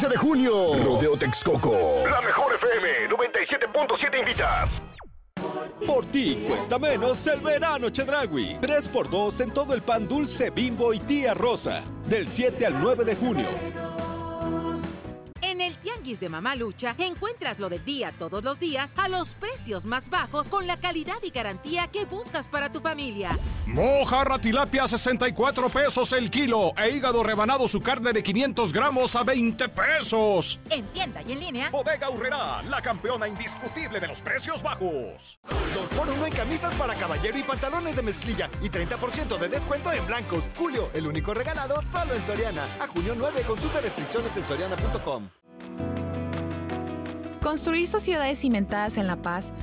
de junio, Rodeo Texcoco. La mejor FM 97.7 invita. Por ti cuesta menos el verano Chedraui. 3x2 en todo el pan dulce Bimbo y Tía Rosa. Del 7 al 9 de junio. En el Tianguis de Mamalucha encuentras lo del día todos los días a los precios más bajos con la calidad y garantía que buscas para tu familia. Mojarra tilapia 64 pesos el kilo e hígado rebanado su carne de 500 gramos a 20 pesos. En tienda y en línea. Bodega Aurrerá, la campeona indiscutible de los precios bajos. 2x1 en camisas para caballero y pantalones de mezclilla y 30% de descuento en blancos. Julio, el único regalado solo en Soriana. A junio 9, consulta restricciones en soriana.com. Construir sociedades cimentadas en la paz